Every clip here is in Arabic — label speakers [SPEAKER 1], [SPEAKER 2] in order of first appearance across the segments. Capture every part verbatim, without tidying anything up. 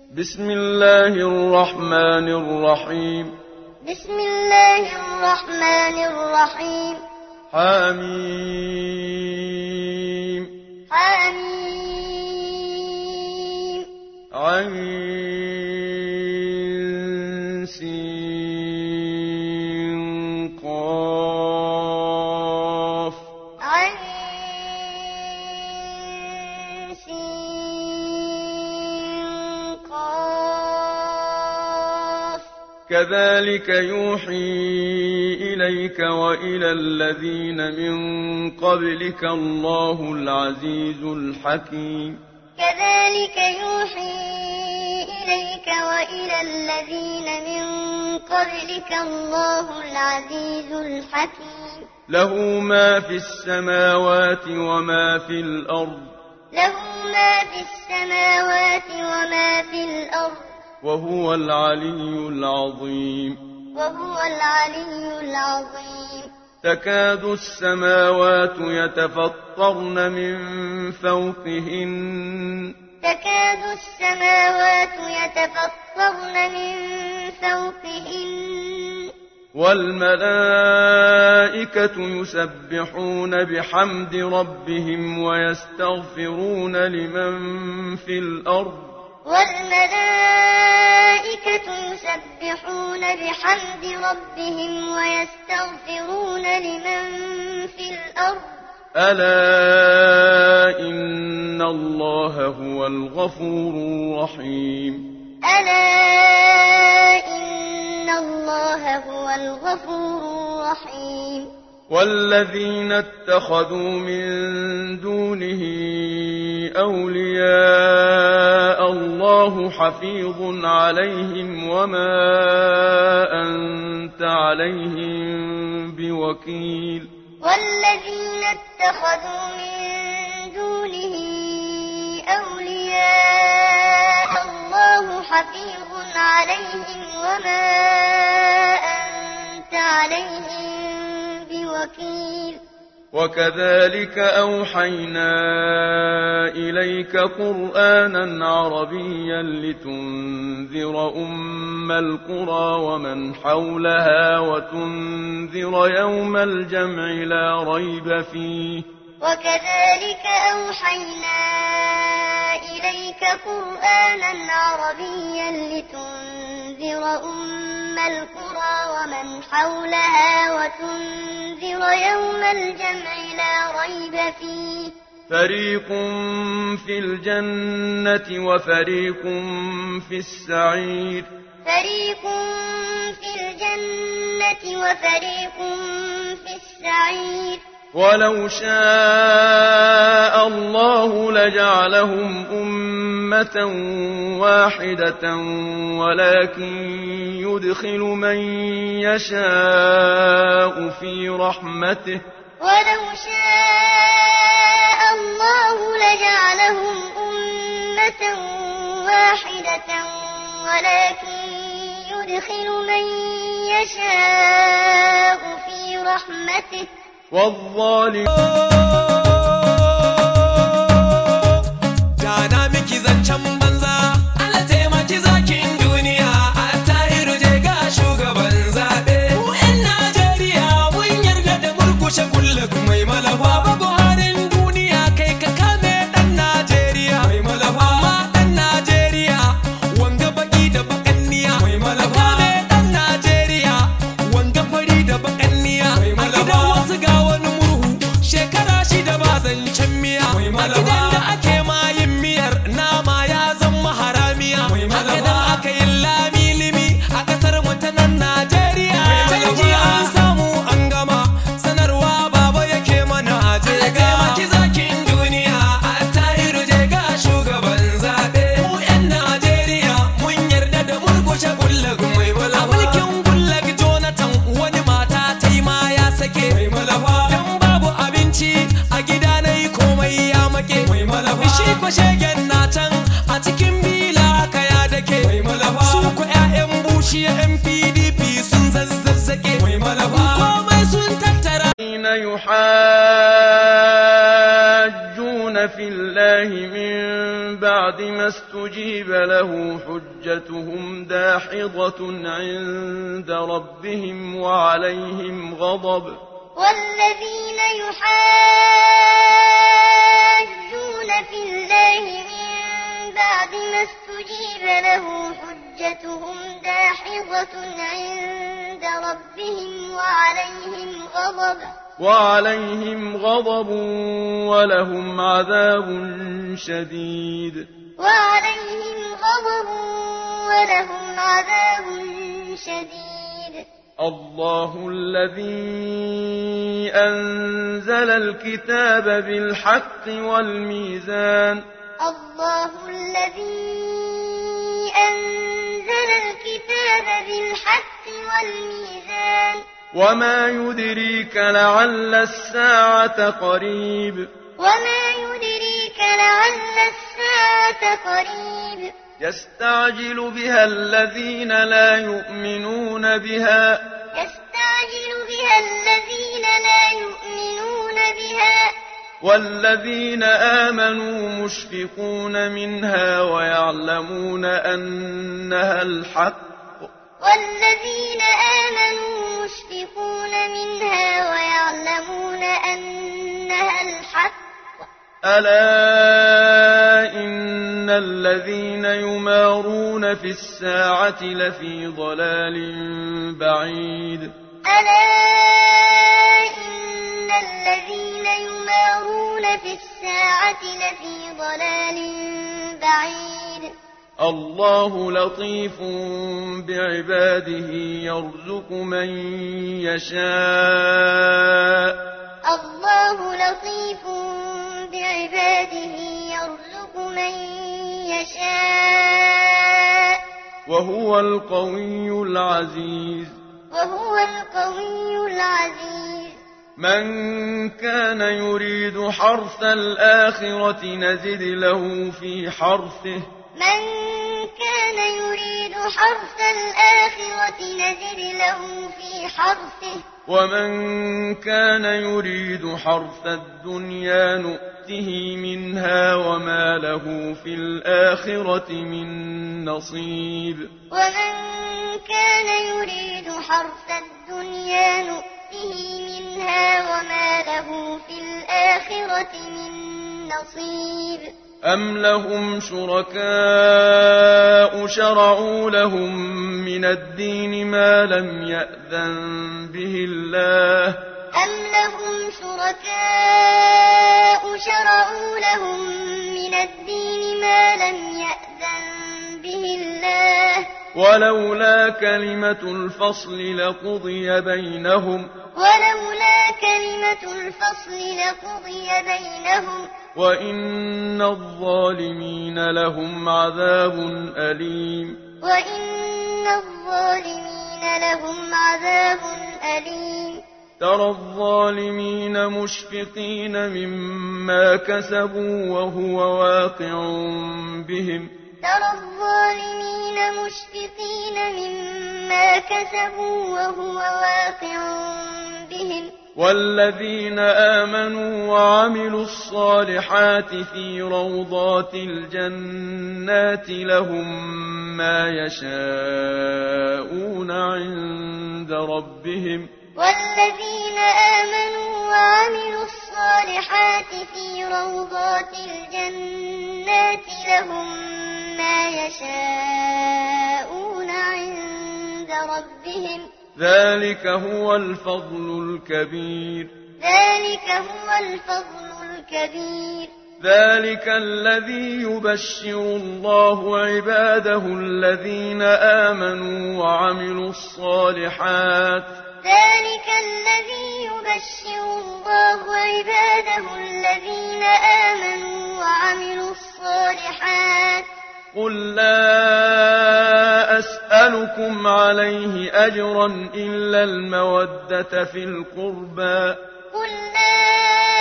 [SPEAKER 1] بسم الله الرحمن الرحيم
[SPEAKER 2] بسم الله الرحمن الرحيم
[SPEAKER 1] حميم
[SPEAKER 2] حميم
[SPEAKER 1] عين سين قاف
[SPEAKER 2] عين سين قاف
[SPEAKER 1] كذلك يوحي إليك وإلى الذين من قبلك الله العزيز الحكيم
[SPEAKER 2] كذلك يوحي إليك وإلى الذين من قبلك الله العزيز الحكيم
[SPEAKER 1] له ما في السماوات وما في الأرض
[SPEAKER 2] له ما في السماوات وما في الأرض
[SPEAKER 1] وهو العلي العظيم
[SPEAKER 2] وهو العلي العظيم
[SPEAKER 1] تكاد السماوات يتفطرن من فوقهن
[SPEAKER 2] تكاد السماوات يتفطرن من فوقهن
[SPEAKER 1] والملائكة يسبحون بحمد ربهم ويستغفرون لمن في الأرض
[SPEAKER 2] والملائكة يسبحون بحمد ربهم ويستغفرون لمن في الأرض
[SPEAKER 1] ألا إن الله هو الغفور الرحيم
[SPEAKER 2] ألا إن الله هو الغفور الرحيم
[SPEAKER 1] والذين اتخذوا من دونه أولياء الله حفيظ عليهم وما أنت عليهم بوكيل
[SPEAKER 2] والذين اتخذوا من دونه أولياء الله حفيظ عليهم وما أنت عليهم بوكيل
[SPEAKER 1] وكذلك أوحينا إليك قرآنا عربيا لتنذر أم القرى ومن حولها وتنذر يوم الجمع لا ريب فيه
[SPEAKER 2] وكذلك أوحينا إليك قرآنا عربيا لتنذر أم القرى ومن حولها وتنذر يوم الجمع لا ريب فيه
[SPEAKER 1] فريق في الجنة وفريق في السعير
[SPEAKER 2] فريق في الجنة وفريق في السعير
[SPEAKER 1] ولو شاء الله لجعلهم أمة واحدة ولكن يدخل من يشاء في رحمته
[SPEAKER 2] ولو شاء الله لجعلهم أمة واحدة ولكن يدخل من يشاء في رحمته
[SPEAKER 1] والظالم
[SPEAKER 3] Jana miki zancen banza Allah taimaki zakin duniya a tahiru je ga shugaban zaɓe mu 'yan Najeriya mun yarda da murkushe kullum mai malafa ba Buharin duniya kai ka kame ɗan Najeriya mai malafa ma ɗan Najeriya wanga baki da bakanniya mai malafa kame ɗan Najeriya wanga fari da bakanniya mai malafa wasu ga wani murhu shekara shida ba zancen miya a gidan da ake mayin miyar nama ya
[SPEAKER 1] له حجتهم داحضة عند ربهم وعليهم غضب
[SPEAKER 2] والذين يحاجون في الله من بعد ما استجيب له حجتهم داحضة عند ربهم وعليهم غضب
[SPEAKER 1] وعليهم غضب ولهم عذاب شديد
[SPEAKER 2] وعليهم غضب ولهم عذاب شديد
[SPEAKER 1] الله الذي أنزل الكتاب بالحق والميزان
[SPEAKER 2] الله الذي أنزل الكتاب بالحق والميزان
[SPEAKER 1] وما يدريك لعل الساعة قريب
[SPEAKER 2] وما يدريك لعل الساعة قريب
[SPEAKER 1] يستعجل بها الذين لا يؤمنون بها
[SPEAKER 2] يستعجل بها الذين لا يؤمنون بها
[SPEAKER 1] والذين آمنوا مشفقون منها ويعلمون أنها الحق
[SPEAKER 2] والذين آمنوا مشفقون منها ويعلمون أنها الحق
[SPEAKER 1] ألا إن الذين يمارون في الساعة لفي ضلال بعيد
[SPEAKER 2] ألا إن الذين يمارون في الساعة لفي ضلال بعيد
[SPEAKER 1] الله لطيف بعباده يرزق من يشاء
[SPEAKER 2] الله لطيف بعباده يرزق من يشاء
[SPEAKER 1] وهو القوي العزيز
[SPEAKER 2] وهو القوي العزيز
[SPEAKER 1] من كان يريد حرث الآخرة نزد له في حرثه
[SPEAKER 2] من كان يريد حرث الآخرة نزد له في حرثه
[SPEAKER 1] ومن كان يريد حرث الدنيا نؤته منها وما له في الآخرة من نصيب
[SPEAKER 2] ومن كان يريد حرث الدنيا نؤته منها وما له في الآخرة من نصيب
[SPEAKER 1] أم لهم شركاء شرعوا لهم من الدين ما لم يأذن به الله
[SPEAKER 2] أم لهم شركاء شرعوا لهم من الدين ما لم يأذن به الله
[SPEAKER 1] ولولا كلمة الفصل لقضي بينهم
[SPEAKER 2] ولولا كلمة الفصل لقضي بينهم
[SPEAKER 1] وإن الظالمين لهم عذاب أليم
[SPEAKER 2] وإن الظالمين لهم عذاب أليم
[SPEAKER 1] ترى الظالمين مشفقين مما كسبوا وهو واقع بهم
[SPEAKER 2] ترى الظالمين مشفقين مما كسبوا وهو واقع بهم
[SPEAKER 1] والذين آمنوا وعملوا الصالحات في روضات الجنات لهم ما يشاءون عند ربهم
[SPEAKER 2] والذين آمنوا وعملوا الصالحات في روضات الجنات لهم ما يشاءون عند ربهم
[SPEAKER 1] ذلك هو الفضل الكبير
[SPEAKER 2] ذلك هو الفضل الكبير
[SPEAKER 1] ذلك الذي يبشر الله عباده الذين آمنوا وعملوا الصالحات
[SPEAKER 2] ذلك الذي يبشر الله عباده الذين آمنوا وعملوا الصالحات
[SPEAKER 1] قل لا أسألكم عليه أجرا إلا المودة في القربى
[SPEAKER 2] قل لا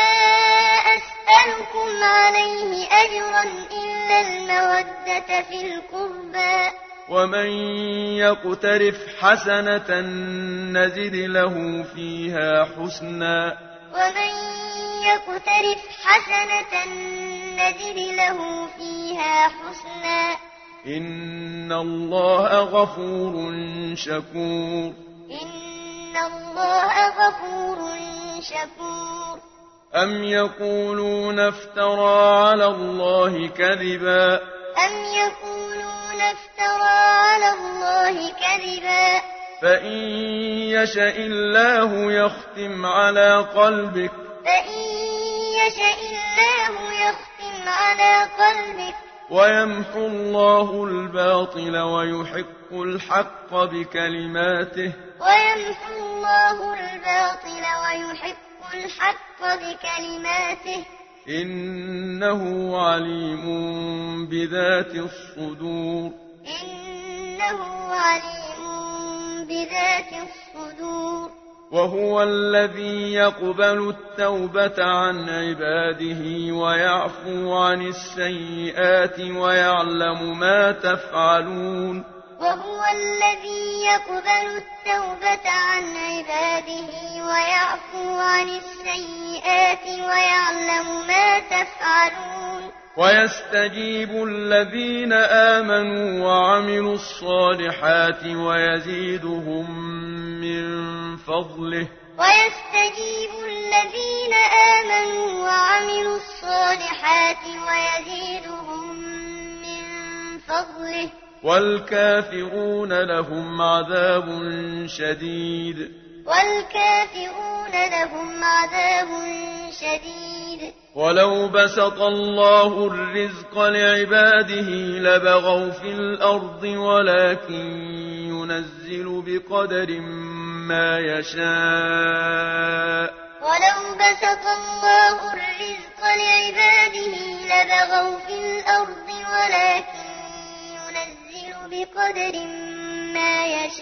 [SPEAKER 2] أسألكم عليه أجرا إلا المودة في القربى
[SPEAKER 1] ومن يقترف حسنة نزد له فيها حسنا
[SPEAKER 2] ومن يقترف حسنة نزد له فيها حسنا
[SPEAKER 1] إن الله غفور شكور
[SPEAKER 2] إن الله غفور شكور
[SPEAKER 1] أم يقولون افترى على الله كذبا
[SPEAKER 2] أم يقولون افترى على الله كذبا
[SPEAKER 1] فإن يشأ الله يختم على قلبك
[SPEAKER 2] فإن يشأ الله يختم على قلبك
[SPEAKER 1] ويمحو الله الباطل ويحق الحق بكلماته
[SPEAKER 2] ويمحو الله الباطل ويحق الحق بكلماته
[SPEAKER 1] إنه عليم بذات الصدور
[SPEAKER 2] إنه عليم بذات الصدور
[SPEAKER 1] وهو الذي يقبل التوبة عن عباده ويعفو عن السيئات ويعلم ما تفعلون
[SPEAKER 2] وهو الذي يقبل التوبة عن عباده ويعفو عن السيئات ويعلم ما تفعلون
[SPEAKER 1] ويستجيب الذين آمنوا وعملوا الصالحات ويزيدهم من فضله
[SPEAKER 2] ويستجيب الذين آمنوا وعملوا الصالحات ويزيدهم من فضله
[SPEAKER 1] والكافرون لهم عذاب شديد
[SPEAKER 2] والكافرون لهم عذاب شديد
[SPEAKER 1] ولو بسط الله الرزق لعباده لبغوا في الأرض ولكن ينزل بقدر ما يشاء
[SPEAKER 2] ولو بسط الله الرزق لعباده لبغوا في الأرض ولكن ينزل بقدر ما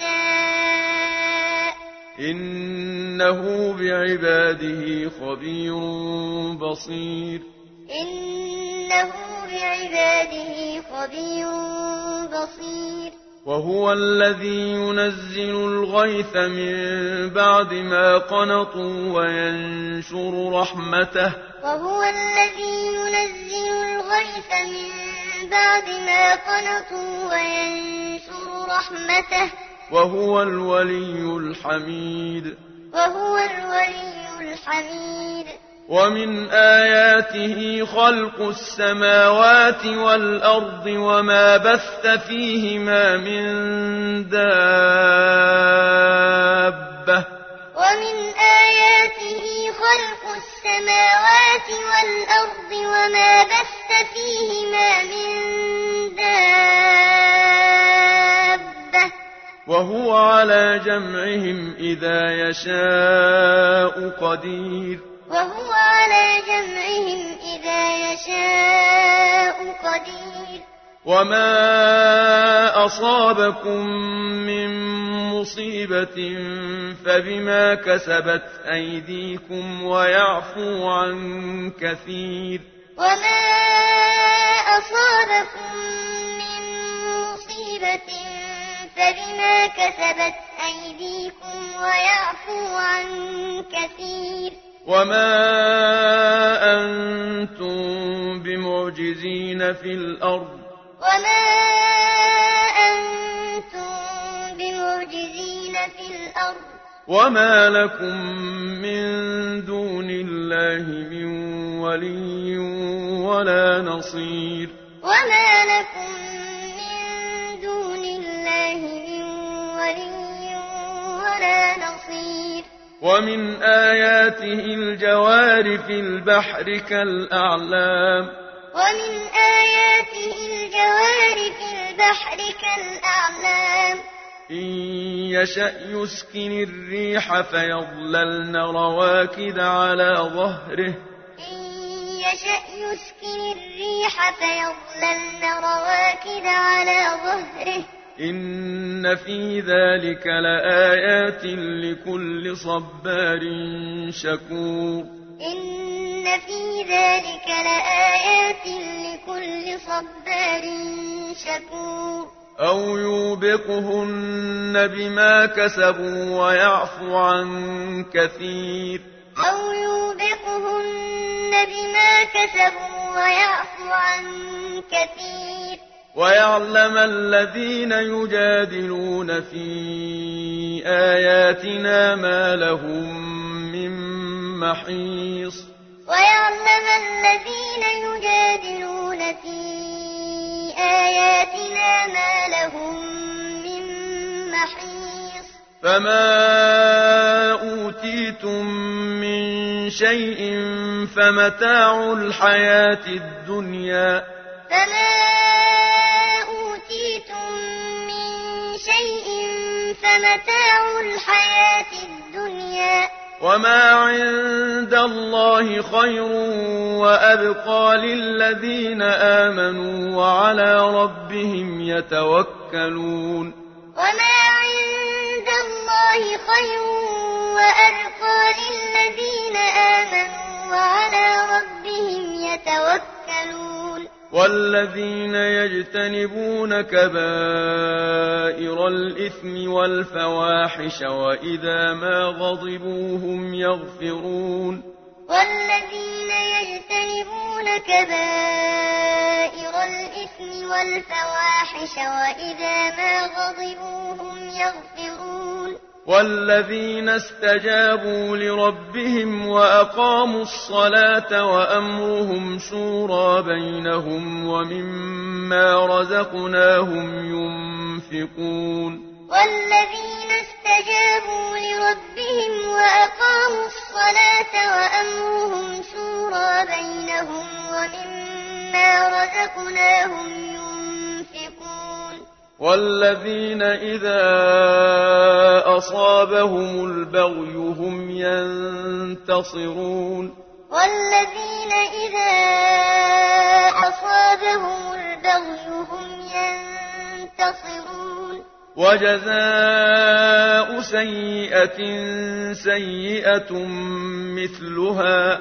[SPEAKER 2] يشاء
[SPEAKER 1] إنه بعباده خبير بصير
[SPEAKER 2] إنه بعباده خبير بصير
[SPEAKER 1] وهو الذي ينزل الغيث من بعد ما قنطوا وينشر رحمته
[SPEAKER 2] وهو الذي ينزل الغيث من بعد ما قنطوا وينشر رحمته
[SPEAKER 1] وهو الولي الحميد
[SPEAKER 2] وهو الولي الحميد
[SPEAKER 1] ومن آياته خلق السماوات والأرض وما بث فيهما من دابة
[SPEAKER 2] ومن آياته خلق السماوات والأرض وما بث فيهما من دابة
[SPEAKER 1] وهو على جمعهم إذا يشاء قدير
[SPEAKER 2] وهو على جمعهم إذا يشاء قدير
[SPEAKER 1] وما أصابكم من مصيبة فبما كسبت أيديكم ويعفو عن كثير
[SPEAKER 2] وما أصابكم من مصيبة فبما كسبت أيديكم ويعفو عن كثير
[SPEAKER 1] وما أنتم بمعجزين في الأرض
[SPEAKER 2] وما أنتم بمعجزين في الأرض
[SPEAKER 1] وما لكم من دون الله من ولي ولا نصير
[SPEAKER 2] وما لكم من دون الله من ولي ولا نصير
[SPEAKER 1] ومن آياته الجوار في البحر كالأعلام
[SPEAKER 2] ومن آياته الجوار في البحر كالأعلام
[SPEAKER 1] إن يشأ يسكن الريح فيظللن رواكد على ظهره
[SPEAKER 2] إن يشأ يسكن الريح فيظللن رواكد على ظهره
[SPEAKER 1] إن في ذلك لآيات لكل صبار شكور
[SPEAKER 2] إن في ذلك لآيات لكل صبار شكور
[SPEAKER 1] أو يوبقهن بما كسبوا ويعفو عن كثير
[SPEAKER 2] أو يوبقهن بما كسبوا ويعفو عن كثير
[SPEAKER 1] ويعلم الذين يجادلون في آياتنا ما لهم من محيص
[SPEAKER 2] ويعلم الذين يجادلون في آياتنا ما لهم من محيص
[SPEAKER 1] فما أوتيتم من شيء فمتاع الحياة الدنيا
[SPEAKER 2] فما أوتيتم من شيء فمتاع الحياة الدنيا
[SPEAKER 1] وما عند الله خير وأبقى للذين آمنوا وعلى ربهم يتوكلون
[SPEAKER 2] وما عند الله خير وأبقى للذين آمنوا وعلى ربهم يتوكلون
[SPEAKER 1] والذين يجتنبون كبائر الإثم والفواحش وإذا ما غضبوا هم يغفرون
[SPEAKER 2] والذين يجتنبون كبائر الإثم والفواحش وإذا ما غضبوا هم يغفرون
[SPEAKER 1] والذين استجابوا لربهم وأقاموا الصلاة وأمرهم شورى بينهم ومما رزقناهم ينفقون
[SPEAKER 2] والذين استجابوا لربهم وأقاموا الصلاة وأمرهم شورى بينهم ومما رزقناهم ينفقون
[SPEAKER 1] والذين إذا أصابهم البغي هم ينتصرون
[SPEAKER 2] والذين إذا أصابهم البغي هم ينتصرون
[SPEAKER 1] وجزاء سيئة سيئة مثلها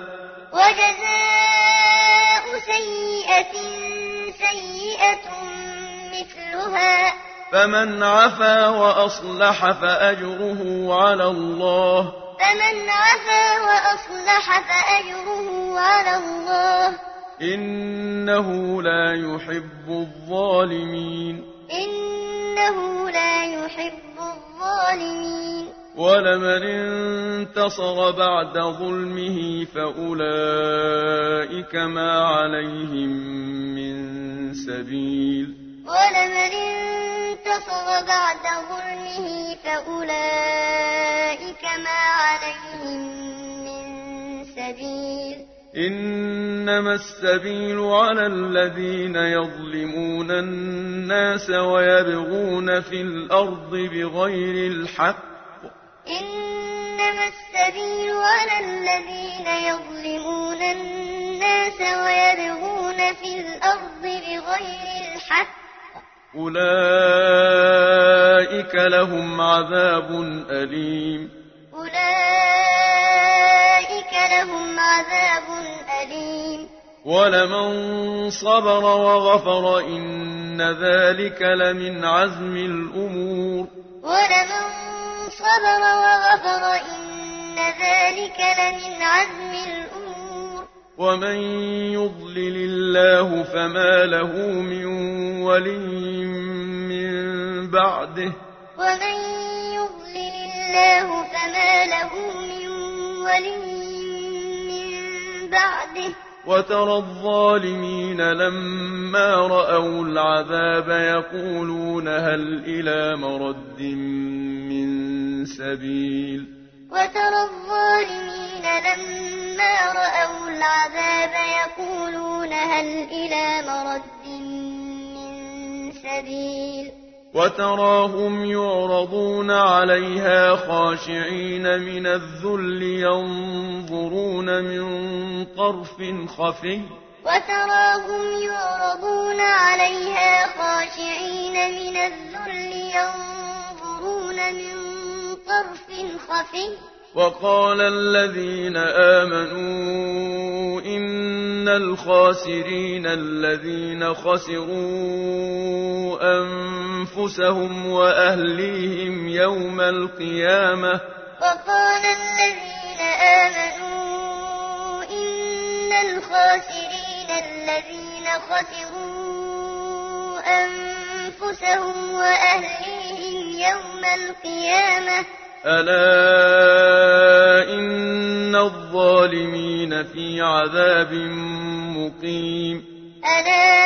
[SPEAKER 2] وجزاء سيئة سيئة مثلها
[SPEAKER 1] فمن عفا وأصلح فأجره على الله
[SPEAKER 2] فمن عفا وأصلح فأجره على الله
[SPEAKER 1] إنه لا يحب الظالمين
[SPEAKER 2] إنه لا يحب الظالمين
[SPEAKER 1] ولمن انتصر بعد ظلمه فأولئك ما عليهم من سبيل
[SPEAKER 2] ولمن انتصر بعد ظلمه فأولئك ما عليهم من سبيل
[SPEAKER 1] إنما السبيل على الذين يظلمون الناس ويبغون في الأرض بغير الحق
[SPEAKER 2] إنما السبيل على الذين يظلمون الناس ويبغون في الأرض بغير الحق
[SPEAKER 1] أولئك لهم عذاب أليم
[SPEAKER 2] أولئك لهم عذاب أليم
[SPEAKER 1] ولمن صبر وغفر إن ذلك لمن عزم الأمور
[SPEAKER 2] ولمن صبر وغفر إن ذلك لمن عزم الأمور
[SPEAKER 1] ومن يضلل الله فما له من ولي من بعده
[SPEAKER 2] ومن يضلل الله فما له من ولي من بعده
[SPEAKER 1] وترى الظالمين لما رأوا العذاب يقولون هل إلى مرد من سبيل
[SPEAKER 2] وترى الظالمين لما رأوا العذاب يقولون هل إلى مرد من سبيل
[SPEAKER 1] وتراهم يعرضون عليها خاشعين من الذل ينظرون من طرف خفي
[SPEAKER 2] وتراهم يعرضون عليها خاشعين من الذل ينظرون من طرف خفي
[SPEAKER 1] وقال الذين آمنوا إن الخاسرين الذين خسروا أنفسهم وأهليهم يوم القيامة
[SPEAKER 2] وقال الذين آمنوا إن الخاسرين الذين خسروا أنفسهم وأهليهم يوم القيامة
[SPEAKER 1] ألا إن الظالمين في عذاب مقيم
[SPEAKER 2] ألا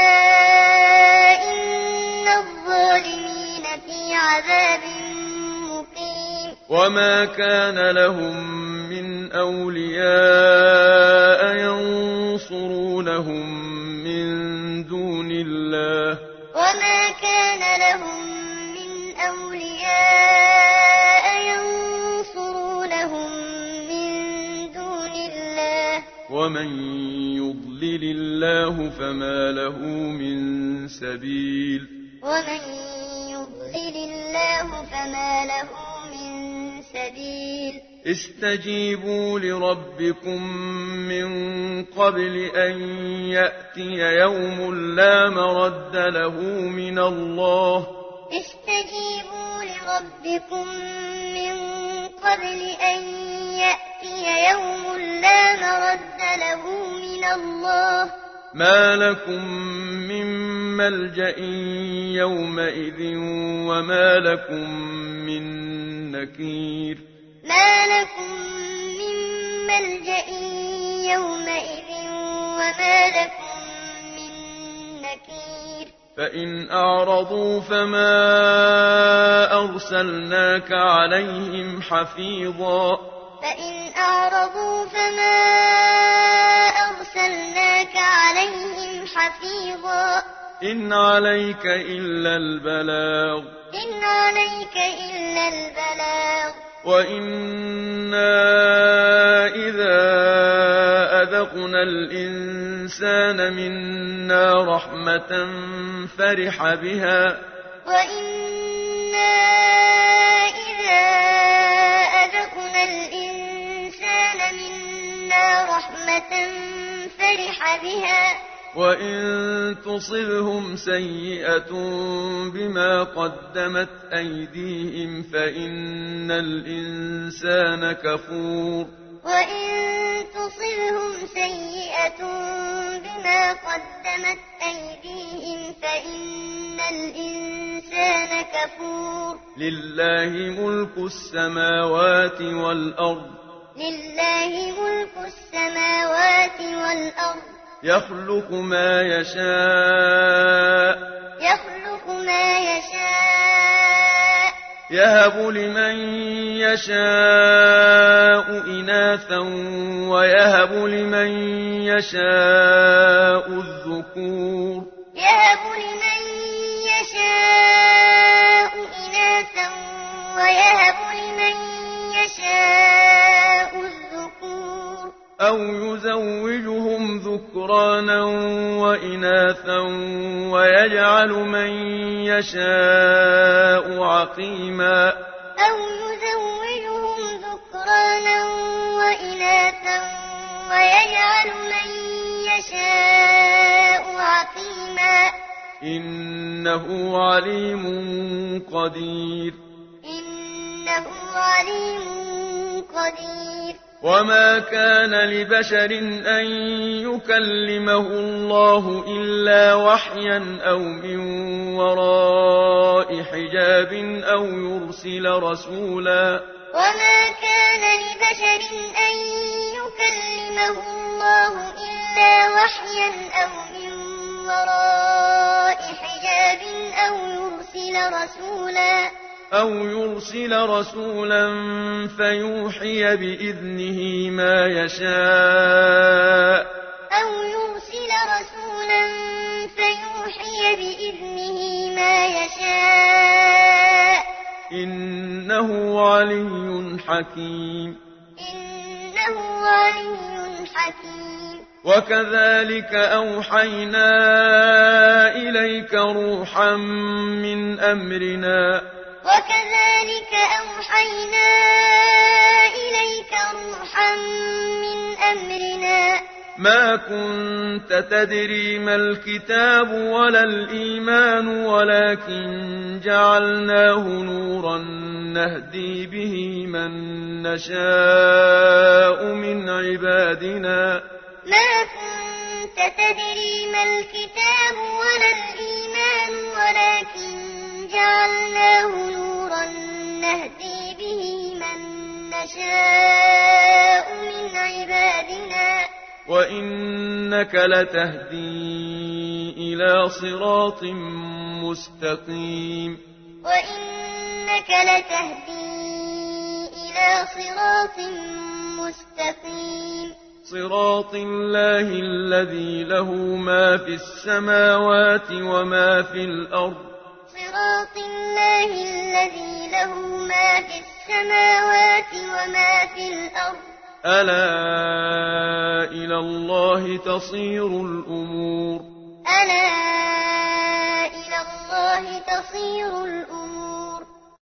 [SPEAKER 2] إن الظالمين في عذاب مقيم
[SPEAKER 1] وما كان لهم من أولياء ينصرونهم من دون الله
[SPEAKER 2] وما كان لهم من أولياء ينصرونهم من دون الله
[SPEAKER 1] ومن يضلل الله فما له من سبيل
[SPEAKER 2] ومن يضلل الله فما له من سبيل
[SPEAKER 1] استجيبوا لربكم من قبل أن يأتي يوم لا مرد له من الله
[SPEAKER 2] استجيبوا لربكم من قبل أن يأتي يوم لا مرد له من الله
[SPEAKER 1] ما لكم من ملجأ يومئذ وما لكم من نكير
[SPEAKER 2] ما لكم من ملجأ يومئذ وما لكم من نكير
[SPEAKER 1] فإن أعرضوا فما أرسلناك عليهم حفيظا
[SPEAKER 2] فإن أعرضوا فما أرسلناك عليهم حفيظا
[SPEAKER 1] إن عليك إلا البلاغ
[SPEAKER 2] إن عليك إلا البلاغ
[SPEAKER 1] وإنا إذا أذقنا الإنسان منا رحمة فرح بها
[SPEAKER 2] وإنا إذا أذقنا الإنسان منا رحمة فرح بها
[SPEAKER 1] وإن تصبهم سيئة بما قدمت أيديهم فإن الإنسان كفور
[SPEAKER 2] وإن تصبهم سيئة بما قدمت أيديهم فإن الإنسان كفور
[SPEAKER 1] لله ملك السماوات والأرض
[SPEAKER 2] لله ملك السماوات والأرض
[SPEAKER 1] يخلق ما يشاء
[SPEAKER 2] يخلق ما يشاء
[SPEAKER 1] يهب لمن يشاء إناثا ويهب لمن يشاء الذكور
[SPEAKER 2] يهب لمن يشاء إناثا ويهب لمن يشاء الذكور
[SPEAKER 1] أو يزوجهم ذكرانا وإناثا ويجعل من يشاء عقيما
[SPEAKER 2] أو يزوجهم ذكرانا وإناثا ويجعل من يشاء عقيما
[SPEAKER 1] إنه عليم قدير
[SPEAKER 2] إنه عليم قدير
[SPEAKER 1] وما كان لبشر أن يكلمه الله إلا وحيا أو من وراء حجاب أو يرسل رسولا
[SPEAKER 2] وما كان لبشر أن يكلمه الله إلا وحيا أو من وراء حجاب أو يرسل رسولا
[SPEAKER 1] أو يرسل رسولا فيوحي بإذنه ما يشاء
[SPEAKER 2] أو يرسل رسولا فيوحي بإذنه ما يشاء
[SPEAKER 1] إنه علي حكيم
[SPEAKER 2] إنه علي حكيم
[SPEAKER 1] وكذلك أوحينا إليك روحا من أمرنا
[SPEAKER 2] وكذلك أوحينا إليك روحا من أمرنا
[SPEAKER 1] ما كنت تدري ما الكتاب ولا الإيمان ولكن جعلناه نورا نهدي به من نشاء من عبادنا
[SPEAKER 2] ما كنت تدري ما الكتاب ولا الإيمان ولكن جعلناه نورا نهدي به من نشاء من عبادنا
[SPEAKER 1] وإنك لتهدي إلى صراط مستقيم
[SPEAKER 2] وإنك لتهدي إلى صراط مستقيم
[SPEAKER 1] صراط الله الذي له ما في السماوات وما في الأرض
[SPEAKER 2] صراط الله الذي له ما في السماوات وما في الأرض
[SPEAKER 1] ألا إلى الله تصير الأمور
[SPEAKER 2] ألا إلى الله تصير الأمور